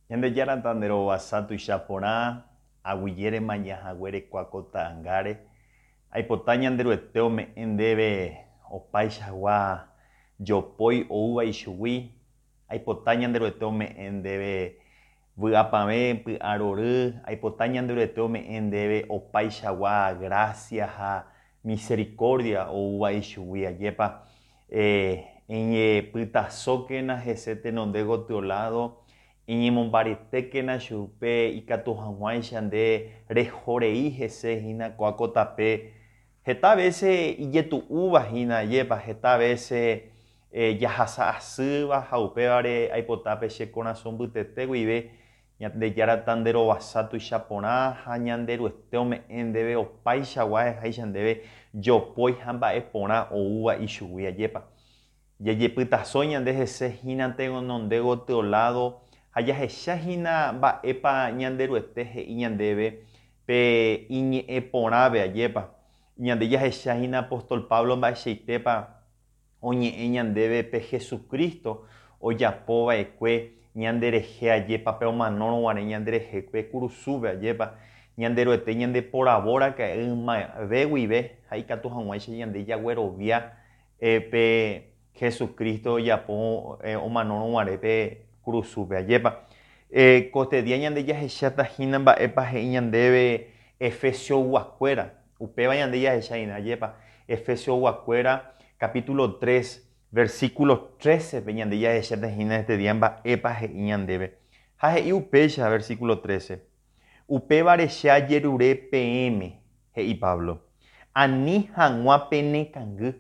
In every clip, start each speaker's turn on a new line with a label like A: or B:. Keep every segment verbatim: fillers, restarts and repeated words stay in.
A: Ñande yarantandero wasatu ichaporã, aguiére mañahaguére kuakota ángare, aipota ñanderuete ome'ẽ ndéve opaichagua jopói oúva ichugui, aipota ñanderuete ome'ẽ ndéve vy'apavẽ py'arory, aipota ñanderuete ome'ẽ ndéve opaichagua gracia ha misericordia oúva ichugui ajépa eh, eñepytasókena hese tenonde gotyo lado iñemombaretékena chupe ikatu hag̃uáicha nde rehorei hese hína koakotape heta vece ijetu'úvahína ajépa heta vece eh, jahasa asýva ha upévare aipotápe che corazón mbytete guive Ñandejára nderovasa tuichaporã ha ñanderuete ome'ẽ ndéve opaichagua eháicha ndéve jopói ha mba'e porã oúva ichugui ajépa jajepytasõ ñande hese hína tenonde gotyo lado ha jahechahína mba'épa ñanderuete he'i ñandéve pe iñe'ẽ porãve ajépa ñande jahechahína apóstol Pablo mba'eicheitépa oñe'ẽ ñandéve pe Jesucristo ojapova'ekue ñanderehe ajépa pe omanórõguare ñanderehe pe kurusúve ajépa ñanderuete ñande poravóraka'e ymave guive ha ikatu hag̃uáicha ñande jaguerovia eh, pe Jesucristo ojapo eh, omanórõguare pe kurusúpe ajépa eh, kotedia ñande jahechatahína mba'épa he'i ñandéve Efesio guakuéra upéva ñande jahechahína ajépa Efesio guakuéra capítulo tres versículo trece pe ñande jahechatahína este dia mba'épa he'i ñandéve ha he'i upéicha versículo trece upévare che ajerure peẽme he'i Pablo ani hag̃ua penekangy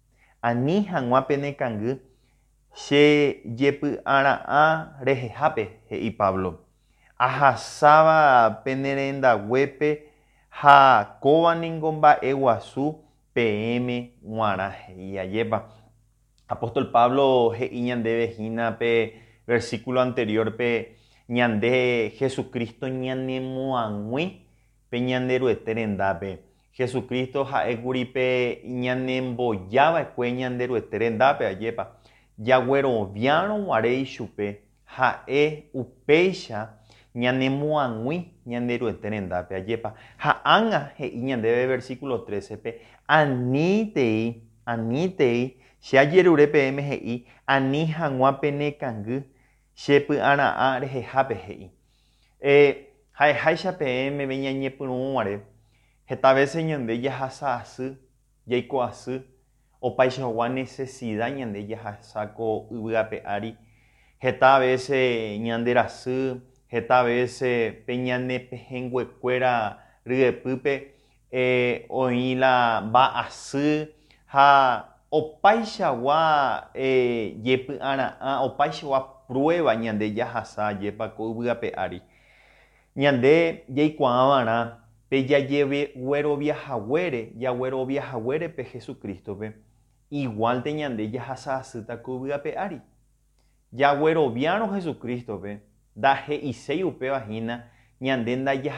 A: ani hag̃ua penekangy che jepy'ara'ã rehehápe he'i Pablo ahasáva penerendaguépe ha kóvaniko mba'e guasu peẽme g̃uarã he'i ajépa apóstol Pablo he'i ñandéve hína pe versículo anterior pe ñande Jesucristo ñanemo'ag̃ui pe ñanderuete rendápe Jesucristo ha'ékuri pe ñanembojava'ekue ñanderuete rendápe ajépa jagueroviarõguare ichupe ha'e upéicha ñanemo'ag̃ui ñanderuete rendápe ajépa ha ág̃a he'i ñandéve versículo trece pe anítei anítei che ajerure peẽme he'i ani hag̃ua penekangy chepy'ara'ã rehehápe he'i eh, ha'eháicha peẽmeve ñañepyrũguare heta vece ñande jahasa asy jaiko asy opaichagua necesidad ñande jahasáko yvyrape ári heta vece ñande rasy heta vece pe ñane pehẽnguekuéra ryepýpe eh, oĩla mba'asy ha opaichagua eh, jepy'ara'ã opaichagua prueba ñande jahasa ajépa ko yvyrape ári ñande jaikuaavarã pe jajegueroviahaguére jagueroviahaguére pe Jesucristope igualte ñande jahasa asýta ko yvyrape ári jagueroviárõ Jesucristope ndahe'iséi upevahína ñande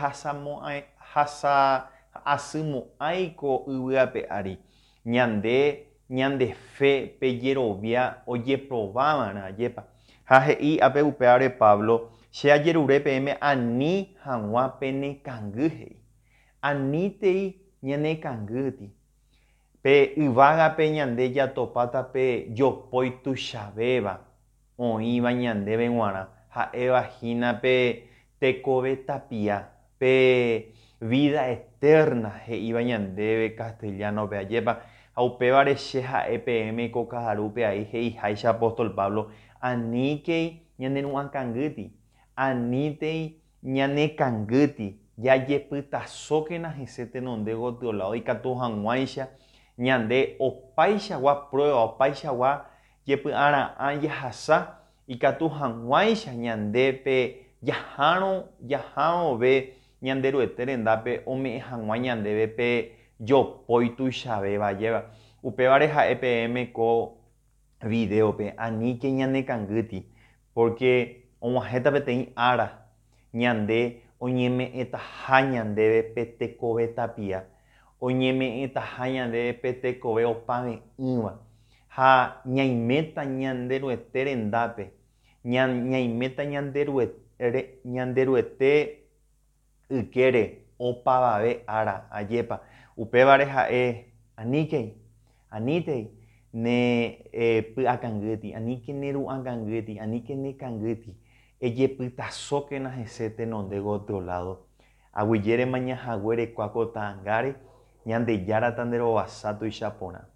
A: ndajahasa asymo'ãiko yvyrape ári ñande ñande fe pe jerovia ojeprováva'erã ajépa ha he'i ápe upévare Pablo che ajerure peẽme ani hag̃ua penekangy he'i anítei ñanekangýti pe yvágape ñande jatopáta pe jopói tuichavéva oĩva ñandéve g̃uarã ha'evahína pe tekove tapia pe vida eterna he'íva ñandéve castellanope ajépa ha upévare che ha'e peẽme ko kaharúpe ai he'iháicha apóstol Pablo aníkei ñaneru'ãkangýti anítei ñanekangýti jajepytasókena hese tenonde gotyo lado ikatu hag̃uáicha ñande opaichagua prueba opaichagua jepy'ara'ã jahasa ikatu hag̃uáicha ñande pe jahárõ jahárõve ñanderuete rendápe ome'ẽ hag̃ua ñandéve pe jopói tuichavéva ajépa upévare ha'e peẽme ko videope aníke ñanekangýti porque og̃uahẽta peteĩ ára ñande oñeme'ẽtaha ñandéve pe tekove tapia oñeme'ẽtaha ñandéve pe tekove opavẽ'ỹva ha ñaiméta ñanderuete rendápe ñaiméta ñanderuete re, ñanderuete ykére opavave ára ajépa upévare ha'e aníkei aníntei ne eh, py'akangýti aníke ne ru'akangýti aníke ne kangýti ejepytasókena hese tenondégo otro lado aguyérema ñahague rekuáko ta'ãngáre Ñandejára tanderovasa tuichaporã.